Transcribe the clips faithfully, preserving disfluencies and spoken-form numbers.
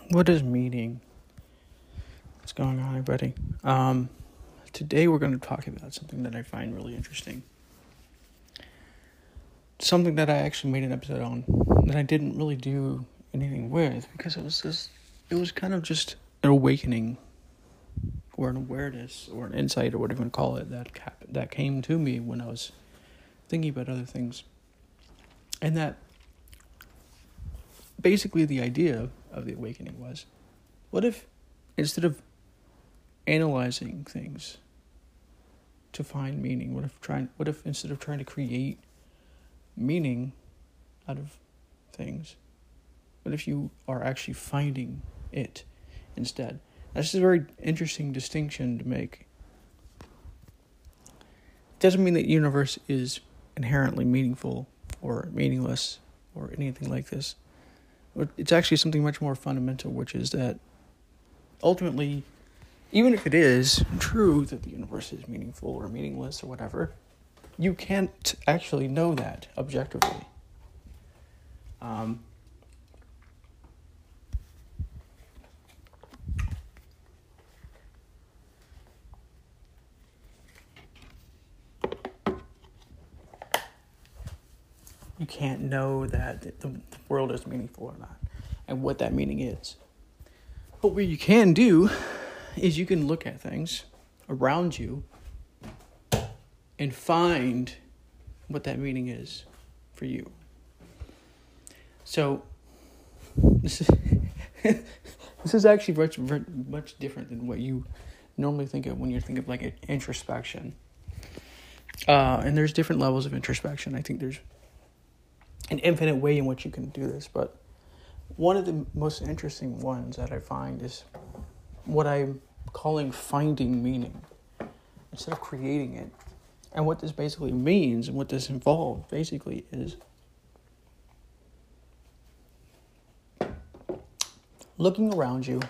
What is meaning? What's going on, everybody? Um, today we're going to talk about something that I find really interesting. Something that I actually made an episode on that I didn't really do anything with because it was just, it was kind of just an awakening or an awareness or an insight or whatever you want to call it that that came to me when I was thinking about other things. And that basically the idea of the awakening was, what if instead of analyzing things to find meaning, what if trying what if instead of trying to create meaning out of things, what if you are actually finding it instead? That's a very interesting distinction to make. It doesn't mean that the universe is inherently meaningful or meaningless or anything like this. It's actually something much more fundamental, which is that ultimately, even if it is true that the universe is meaningful or meaningless or whatever, you can't actually know that objectively. Um, you can't know that the, the world is meaningful or not, and what that meaning is. But what you can do is you can look at things around you and find what that meaning is for you. So this is this is actually much much different than what you normally think of when you think of like an introspection. Uh, and there's different levels of introspection. I think there's an infinite way in which you can do this, but one of the most interesting ones that I find is what I'm calling finding meaning instead of creating it. And what this basically means and what this involves basically is looking around you,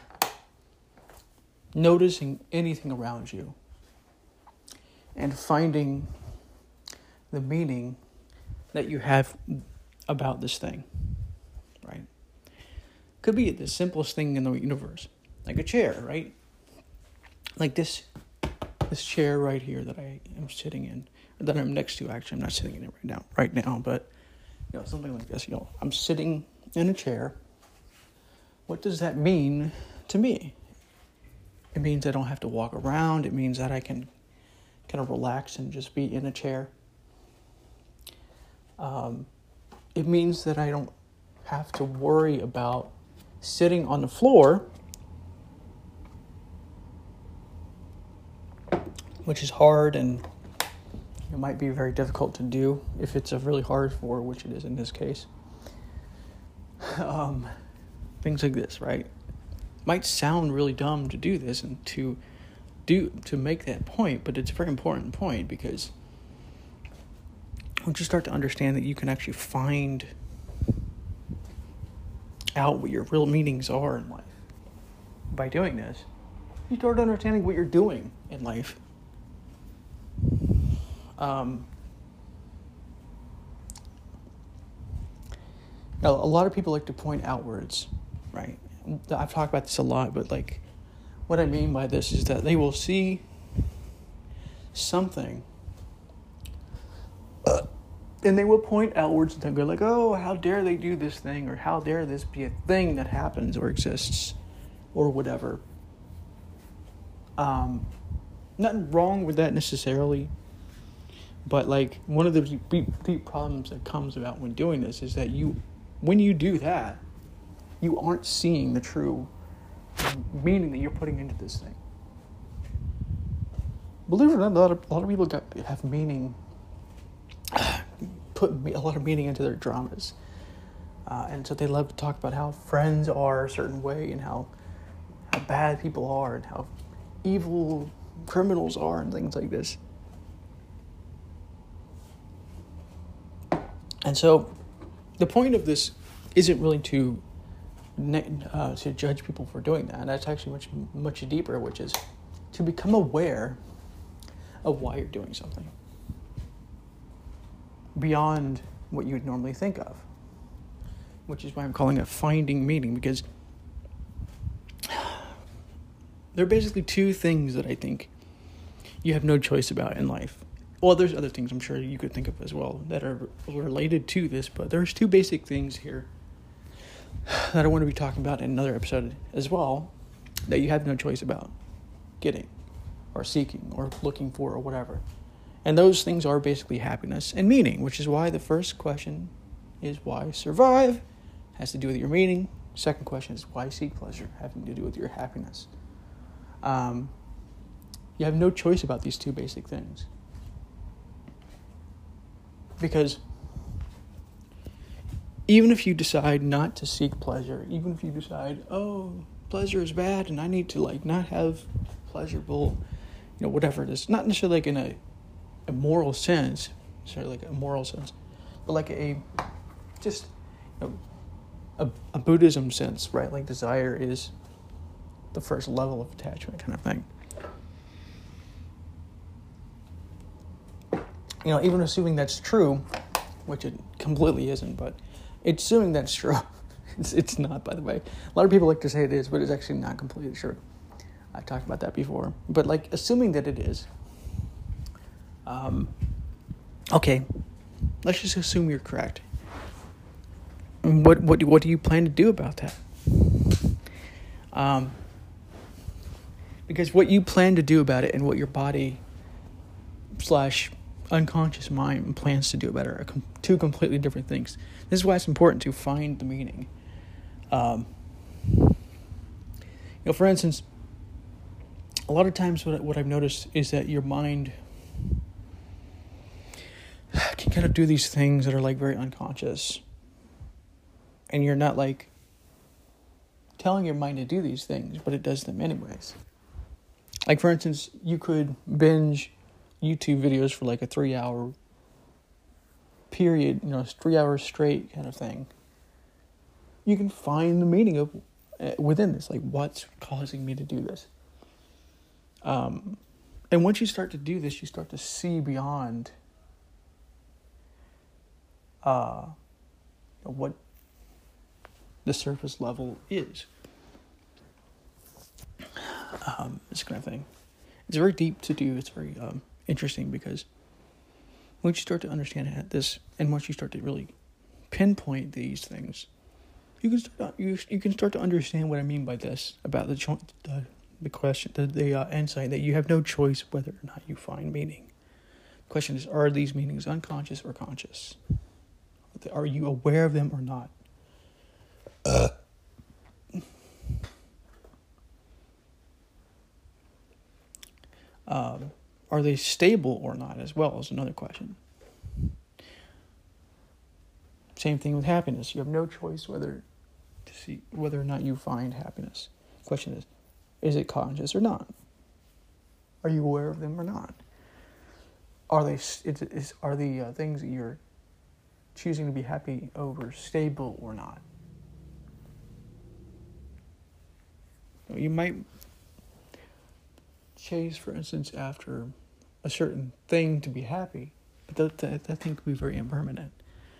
noticing anything around you, and finding the meaning that you have about this thing, right? Could be the simplest thing in the universe, like a chair, right? Like this this chair right here that I am sitting in, or that I'm next to. Actually, I'm not sitting in it right now, right now, but you know, something like this. You know, I'm sitting in a chair. What does that mean to me? It means I don't have to walk around. It means that I can kind of relax and just be in a chair. Um, it means that I don't have to worry about sitting on the floor, which is hard and it might be very difficult to do if it's a really hard floor, which it is in this case. Um, things like this, right? Might sound really dumb to do this and to do to make that point, but it's a very important point because once you start to understand that you can actually find out what your real meanings are in life by doing this, you start understanding what you're doing in life. Um, now, a lot of people like to point outwards, right? I've talked about this a lot, but like, what I mean by this is that they will see something, uh, and they will point outwards and go like, "Oh, how dare they do this thing?" or "How dare this be a thing that happens or exists?" or whatever. Um, nothing wrong with that necessarily. But like one of the deep, deep problems that comes about when doing this is that you, when you do that, you aren't seeing the true meaning that you're putting into this thing. Believe it or not, a lot of, a lot of people got, have meaning, put a lot of meaning into their dramas. Uh, and so they love to talk about how friends are a certain way and how, how bad people are and how evil criminals are and things like this. And so the point of this isn't really to uh, to judge people for doing that. That's actually much much deeper, which is to become aware of why you're doing something beyond what you would normally think of, which is why I'm calling it finding meaning, because there are basically two things that I think you have no choice about in life. Well, there's other things I'm sure you could think of as well that are related to this, but there's two basic things here that I want to be talking about in another episode as well that you have no choice about getting or seeking or looking for or whatever. And those things are basically happiness and meaning, which is why the first question is why survive, has to do with your meaning. Second question is why seek pleasure, having to do with your happiness. Um, you have no choice about these two basic things. Because even if you decide not to seek pleasure, even if you decide, oh, pleasure is bad and I need to like not have pleasurable, you know, whatever it is, not necessarily like in a, a moral sense, necessarily like a moral sense, but like a, just, you know, a, a Buddhism sense, right? Like desire is the first level of attachment kind of thing. You know, even assuming that's true, which it completely isn't, but it's assuming that's true. It's it's not, by the way. A lot of people like to say it is, but it's actually not completely true. I talked about that before. But, like, assuming that it is, um, okay, let's just assume you're correct. What what what do you plan to do about that? Um, because what you plan to do about it and what your body slash unconscious mind plans to do about it are com- two completely different things. This is why it's important to find the meaning. Um, you know, for instance, a lot of times what what I've noticed is that your mind can kind of do these things that are like very unconscious, and you're not like telling your mind to do these things, but it does them anyways. Like, for instance, you could binge YouTube videos for like a three hour period, you know, three hours straight kind of thing. You can find the meaning of uh, within this, like what's causing me to do this. Um, and once you start to do this, you start to see beyond uh, what the surface level is. Um, this kind of thing. It's very deep to do. It's very um, interesting because once you start to understand this, and once you start to really pinpoint these things, you can start you you can start to understand what I mean by this about the cho- the, the question, the the uh, insight that you have no choice whether or not you find meaning. The question is: are these meanings unconscious or conscious? Are you aware of them or not? Uh. Um, are they stable or not as well is another question. Same thing with happiness. You have no choice whether to see whether or not you find happiness. The question is, is it conscious or not? Are you aware of them or not? Are they is, is, are the uh, things that you're choosing to be happy over stable or not? You might chase, for instance, after a certain thing to be happy, but that that, that thing could be very impermanent.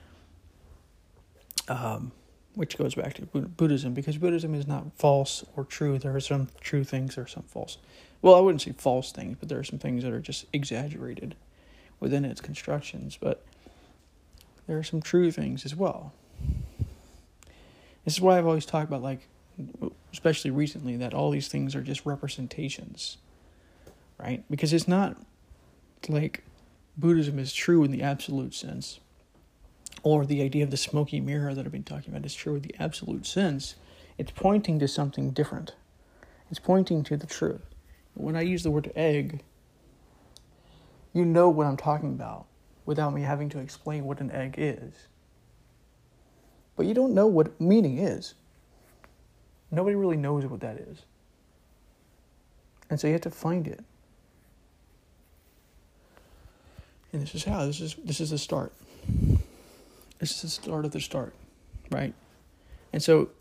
Um, which goes back to Buddhism, because Buddhism is not false or true. There are some true things, there are some false. Well, I wouldn't say false things, but there are some things that are just exaggerated within its constructions. But there are some true things as well. This is why I've always talked about, like, especially recently, that all these things are just representations. Right? Because it's not like Buddhism is true in the absolute sense, or the idea of the smoky mirror that I've been talking about is true in the absolute sense. It's pointing to something different. It's pointing to the truth. When I use the word egg, you know what I'm talking about without me having to explain what an egg is. But you don't know what meaning is. Nobody really knows what that is. And so you have to find it. And this is how, this is this is the start. This is the start of the start, right? And so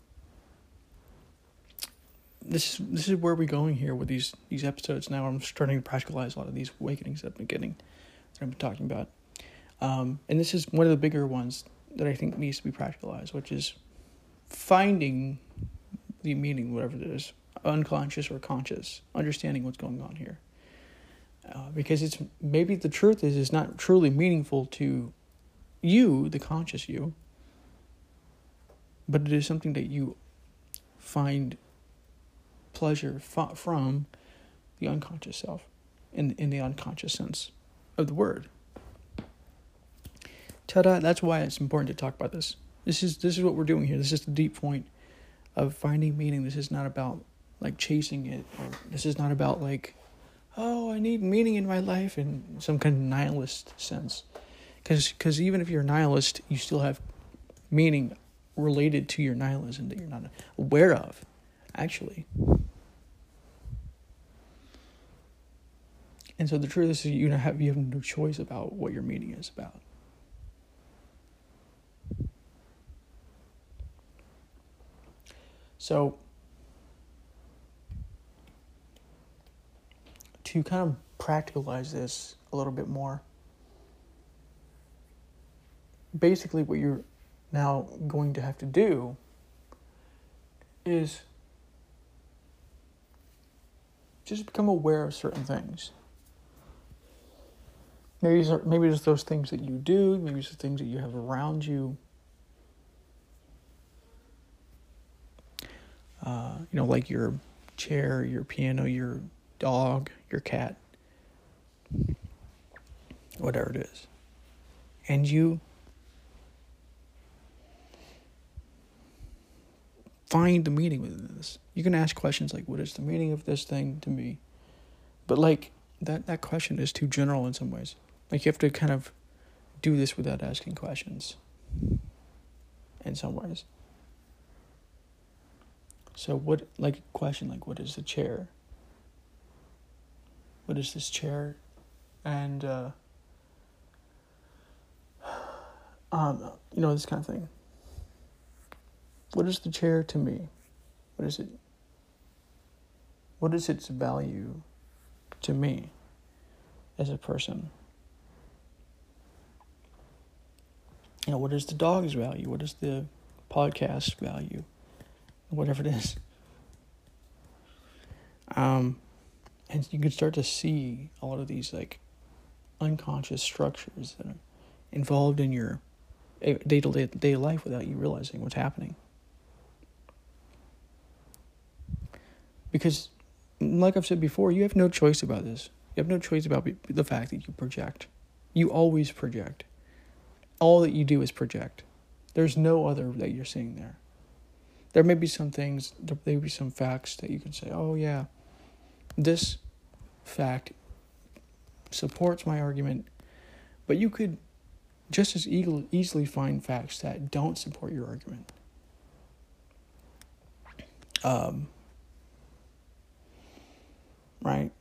this is this is where we're going here with these these episodes now. I'm starting to practicalize a lot of these awakenings that I've been getting, that I've been talking about. Um, and this is one of the bigger ones that I think needs to be practicalized, which is finding the meaning, whatever it is, unconscious or conscious, understanding what's going on here. Uh, because it's maybe the truth is is not truly meaningful to you, the conscious you, but it is something that you find pleasure f- from the unconscious self, in in the unconscious sense of the word. Ta-da! That's why it's important to talk about this. This is this is what we're doing here. This is the deep point of finding meaning. This is not about like chasing it, or this is not about like, oh, I need meaning in my life in some kind of nihilist sense. Because because even if you're a nihilist, you still have meaning related to your nihilism that you're not aware of, actually. And so the truth is, you have you have no choice about what your meaning is about. So, to kind of practicalize this a little bit more, basically what you're now going to have to do is just become aware of certain things. Maybe it's, maybe it's those things that you do, maybe it's the things that you have around you. Uh, you know, like your chair, your piano, your dog, your cat, whatever it is. And you find the meaning within this. You can ask questions like, what is the meaning of this thing to me? But like, that, that question is too general in some ways. Like, you have to kind of do this without asking questions in some ways. So what, like a question like, what is the chair? What is this chair? And, uh, um, you know, this kind of thing. What is the chair to me? What is it? What is its value to me as a person? You know, what is the dog's value? What is the podcast value? Whatever it is. Um, and you can start to see a lot of these like unconscious structures that are involved in your day-to-day day life without you realizing what's happening. Because, like I've said before, you have no choice about this. You have no choice about the fact that you project. You always project. All that you do is project. There's no other that you're seeing there. There may be some things, there may be some facts that you can say, oh yeah, this fact supports my argument, but you could just as e- easily find facts that don't support your argument. Um, right?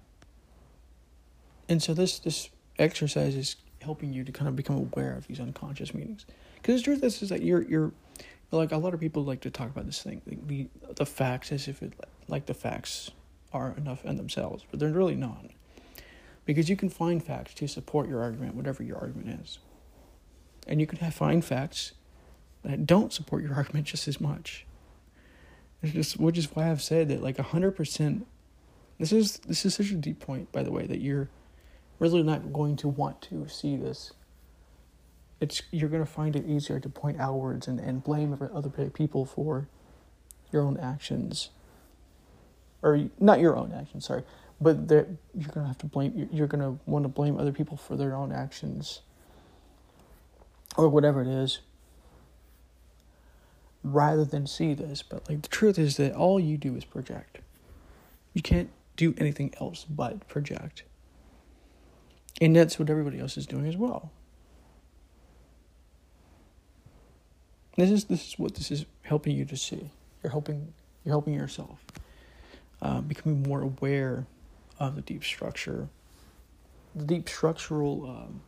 And so this, this exercise is helping you to kind of become aware of these unconscious meanings. Because the truth is, is that you're, you're, like a lot of people like to talk about this thing, like the the facts, as if it like the facts are enough in themselves, but they're really not, because you can find facts to support your argument, whatever your argument is, and you can have find facts that don't support your argument just as much. It's just, which is why I've said that like a hundred percent. This is this is such a deep point, by the way, that you're really not going to want to see this. It's you're going to find it easier to point outwards and, and blame other people for your own actions. Or not your own actions, sorry. But you're going to have to blame, you're going to want to blame other people for their own actions. Or whatever it is. Rather than see this. But like the truth is that all you do is project. You can't do anything else but project. And that's what everybody else is doing as well. This is this is what this is helping you to see. You're helping you're helping yourself, uh, becoming more aware of the deep structure, the deep structural um,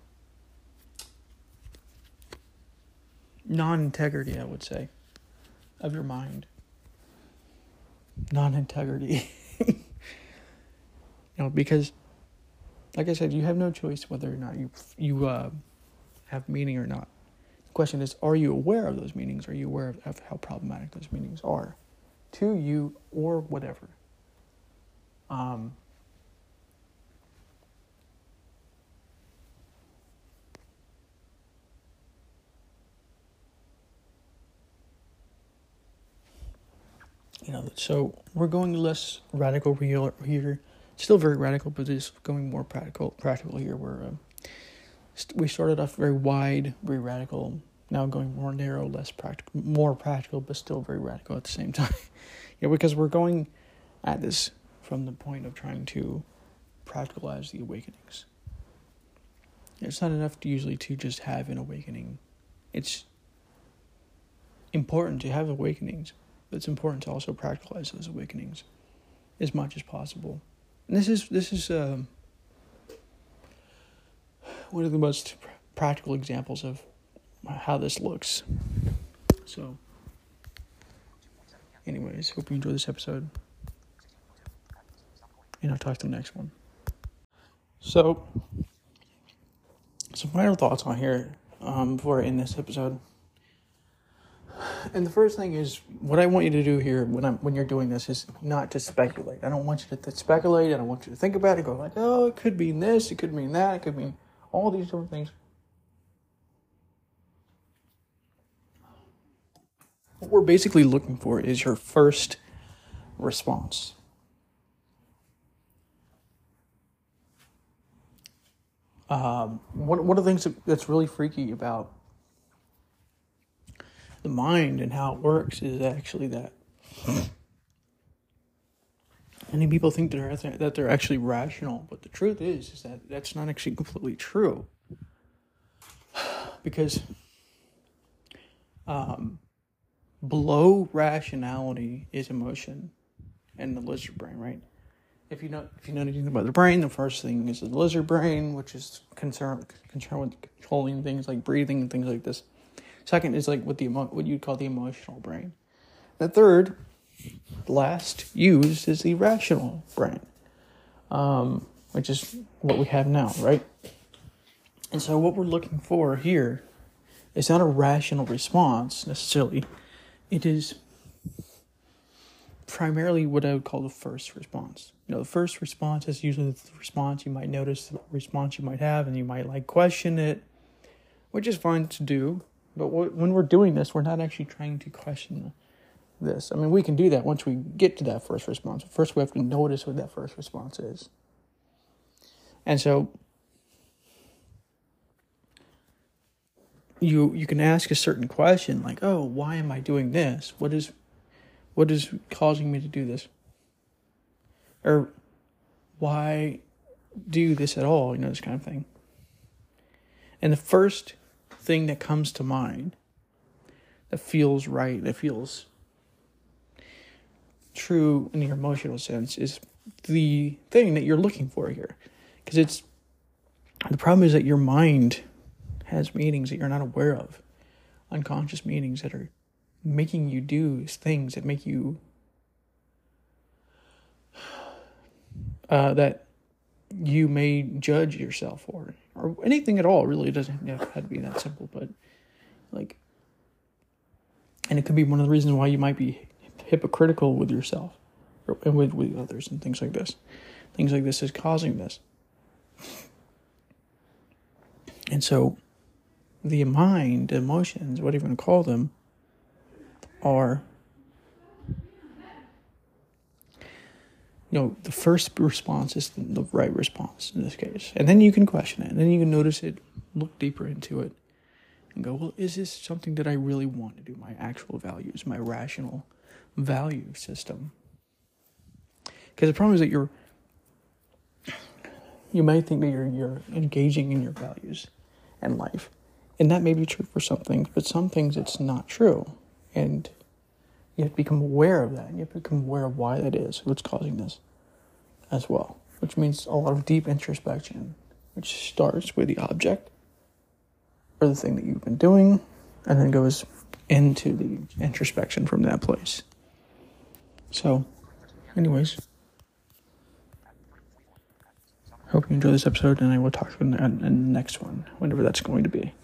non-integrity, I would say, of your mind. Non-integrity, you know, because, like I said, you have no choice whether or not you you uh, have meaning or not. The question is, are you aware of those meanings? Are you aware of, of how problematic those meanings are? to you or whatever. Um, you know, so we're going less radical here. Still very radical, but just going more practical. Practical here. Where uh, st- we started off very wide, very radical. Now going more narrow, less practical, more practical, but still very radical at the same time. You know, because we're going at this from the point of trying to practicalize the awakenings. It's not enough to usually to just have an awakening. It's important to have awakenings, but it's important to also practicalize those awakenings as much as possible. And this is this is um, one of the most pr- practical examples of how this looks. So, anyways, hope you enjoy this episode, and I'll talk to the next one. So, some final thoughts on here um, before I end this episode. And the first thing is, what I want you to do here when I'm when you're doing this is not to speculate. I don't want you to th- speculate. I don't want you to think about it. Go like, oh, it could mean this. It could mean that. It could mean all these different things. What we're basically looking for is your first response. Um, one one of the things that, that's really freaky about the mind and how it works is actually that many people think they're that they're actually rational, but the truth is is that that's not actually completely true. Because um, below rationality is emotion and the lizard brain, right? If you know if you know anything about the brain, the first thing is the lizard brain, which is concerned concerned with controlling things like breathing and things like this. Second is like what the emo- what you'd call the emotional brain. The third, last used is the rational brain, um, which is what we have now, right? And so what we're looking for here is not a rational response necessarily. It is primarily what I would call the first response. You know, the first response is usually the response you might notice, the response you might have, and you might like question it, which is fine to do. But when we're doing this, we're not actually trying to question this. I mean, we can do that once we get to that first response. First, we have to notice what that first response is. And so, you you can ask a certain question like, oh, why am I doing this? What is, what is causing me to do this? Or, why do this at all? You know, this kind of thing. And the first thing that comes to mind that feels right, that feels true in your emotional sense is the thing that you're looking for here. Because it's the problem is that your mind has meanings that you're not aware of, unconscious meanings that are making you do things that make you uh, that you may judge yourself for, or anything at all. Really, it doesn't have to be that simple, but like, and it could be one of the reasons why you might be hypocritical with yourself or, and with, with others and things like this. Things like this is causing this. And so the mind, emotions, whatever you want to call them, are, you know, the first response is the, the right response in this case. And then you can question it. And then you can notice it, look deeper into it, and go, well, is this something that I really want to do? My actual values, my rational value system. Because the problem is that you're, you might think that you're you're engaging in your values and life. And that may be true for some things, but some things it's not true. And you have to become aware of that. And you have to become aware of why that is, what's causing this as well. Which means a lot of deep introspection, which starts with the object or the thing that you've been doing, and then goes into the introspection from that place. So, anyways, hope you enjoy this episode, and I will talk to you in the next one, whenever that's going to be.